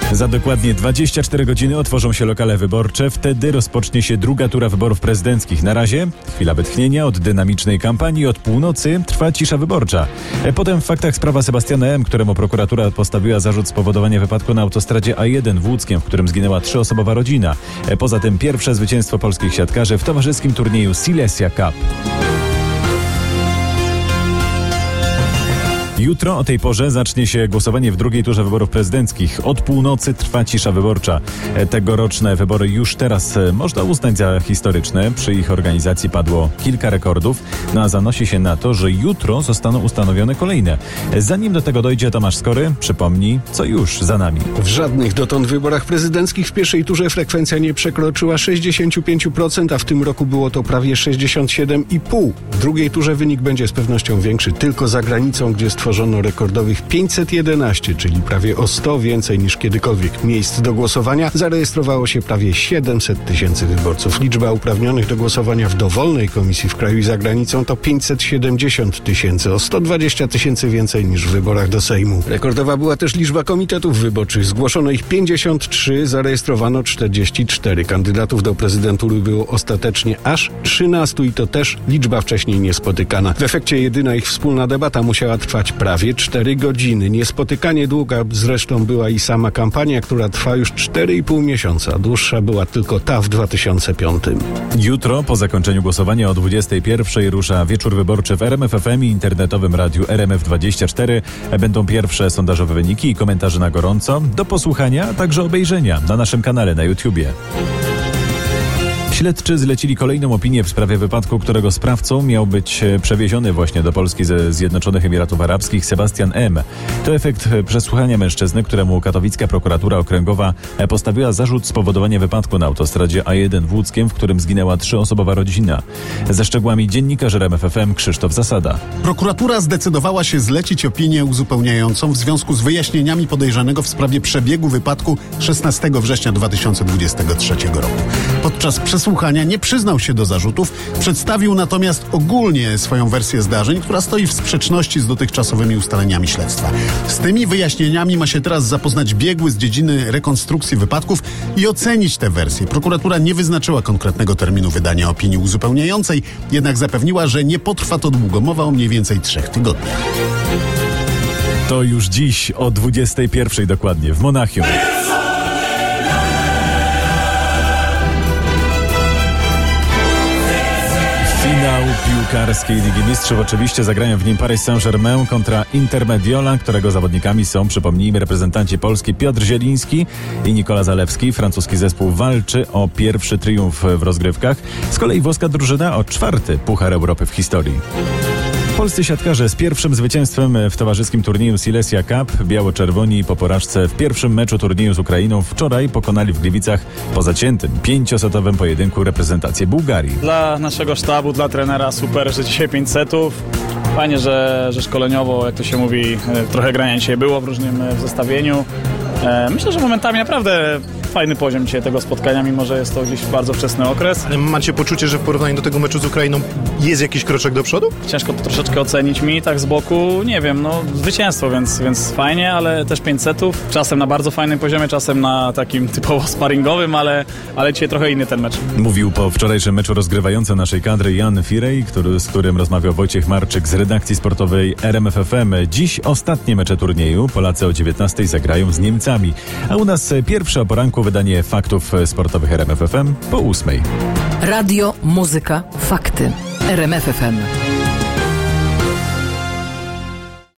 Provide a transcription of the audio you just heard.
Za dokładnie 24 godziny otworzą się lokale wyborcze. Wtedy rozpocznie się druga tura wyborów prezydenckich. Na razie chwila wytchnienia od dynamicznej kampanii. Od północy trwa cisza wyborcza. Potem w faktach sprawa Sebastiana M., któremu prokuratura postawiła zarzut spowodowania wypadku na autostradzie A1 w Łódzkiem, w którym zginęła 3-osobowa rodzina. Poza tym pierwsze zwycięstwo polskich siatkarzy w towarzyskim turnieju Silesia Cup. Jutro o tej porze zacznie się głosowanie w drugiej turze wyborów prezydenckich. Od północy trwa cisza wyborcza. Tegoroczne wybory już teraz można uznać za historyczne. Przy ich organizacji padło kilka rekordów, a zanosi się na to, że jutro zostaną ustanowione kolejne. Zanim do tego dojdzie, Tomasz Skory przypomni, co już za nami. W żadnych dotąd wyborach prezydenckich w pierwszej turze frekwencja nie przekroczyła 65%, a w tym roku było to prawie 67,5%. W drugiej turze wynik będzie z pewnością większy tylko za granicą, gdzie stworzono rekordowych 511, czyli prawie o 100 więcej niż kiedykolwiek miejsc do głosowania. Zarejestrowało się prawie 700 tysięcy wyborców. Liczba uprawnionych do głosowania w dowolnej komisji w kraju i za granicą to 570 tysięcy, o 120 tysięcy więcej niż w wyborach do Sejmu. Rekordowa była też liczba komitetów wyborczych. Zgłoszono ich 53, zarejestrowano 44. Kandydatów do prezydentury było ostatecznie aż 13 i to też liczba wcześniej niespotykana. W efekcie jedyna ich wspólna debata musiała trwać prawie 4 godziny. Niespotykanie długa zresztą była i sama kampania, która trwa już 4,5 miesiąca. Dłuższa była tylko ta w 2005. Jutro po zakończeniu głosowania o 21:00 rusza wieczór wyborczy w RMF FM i internetowym radiu RMF24. Będą pierwsze sondażowe wyniki i komentarze na gorąco. Do posłuchania, a także obejrzenia na naszym kanale na YouTubie. Śledczy zlecili kolejną opinię w sprawie wypadku, którego sprawcą miał być przewieziony właśnie do Polski ze Zjednoczonych Emiratów Arabskich Sebastian M. To efekt przesłuchania mężczyzny, któremu katowicka prokuratura okręgowa postawiła zarzut spowodowania wypadku na autostradzie A1 w Łódzkiem, w którym zginęła 3-osobowa rodzina. Ze szczegółami dziennikarz RMF FM Krzysztof Zasada. Prokuratura zdecydowała się zlecić opinię uzupełniającą w związku z wyjaśnieniami podejrzanego w sprawie przebiegu wypadku 16 września 2023 roku. Podczas przesłuchania nie przyznał się do zarzutów, przedstawił natomiast ogólnie swoją wersję zdarzeń, która stoi w sprzeczności z dotychczasowymi ustaleniami śledztwa. Z tymi wyjaśnieniami ma się teraz zapoznać biegły z dziedziny rekonstrukcji wypadków i ocenić te wersje. Prokuratura nie wyznaczyła konkretnego terminu wydania opinii uzupełniającej, jednak zapewniła, że nie potrwa to długo. Mowa o mniej więcej 3 tygodniach. To już dziś o 21:00 dokładnie w Monachium. Finał piłkarskiej Ligi Mistrzów. Oczywiście zagrają w nim Paris Saint-Germain kontra Inter Mediolan, którego zawodnikami są, przypomnijmy, reprezentanci Polski Piotr Zieliński i Nikola Zalewski. Francuski zespół walczy o pierwszy triumf w rozgrywkach. Z kolei włoska drużyna o 4. Puchar Europy w historii. Polscy siatkarze z pierwszym zwycięstwem w towarzyskim turnieju Silesia Cup. Biało-czerwoni po porażce w pierwszym meczu turnieju z Ukrainą wczoraj pokonali w Gliwicach po zaciętym 5-setowym pojedynku reprezentację Bułgarii. Dla naszego sztabu, dla trenera super, że dzisiaj 5 setów. Fajnie, że szkoleniowo, jak to się mówi, trochę grania dzisiaj było w różnym zestawieniu. Myślę, że momentami naprawdę fajny poziom dzisiaj tego spotkania, mimo że jest to gdzieś bardzo wczesny okres. Ale macie poczucie, że w porównaniu do tego meczu z Ukrainą jest jakiś kroczek do przodu? Ciężko to troszeczkę ocenić mi, tak z boku, nie wiem, no zwycięstwo, więc fajnie, ale też 5 setów. Czasem na bardzo fajnym poziomie, czasem na takim typowo sparingowym, ale dzisiaj trochę inny ten mecz. Mówił po wczorajszym meczu rozgrywający naszej kadry Jan Firej, z którym rozmawiał Wojciech Marczyk z redakcji sportowej RMF FM. Dziś ostatnie mecze turnieju. Polacy o 19:00 zagrają z Niemcami. A u nas pierwsze o poranku wydanie faktów sportowych RMF FM po 8:00. Radio, muzyka, fakty. RMF FM.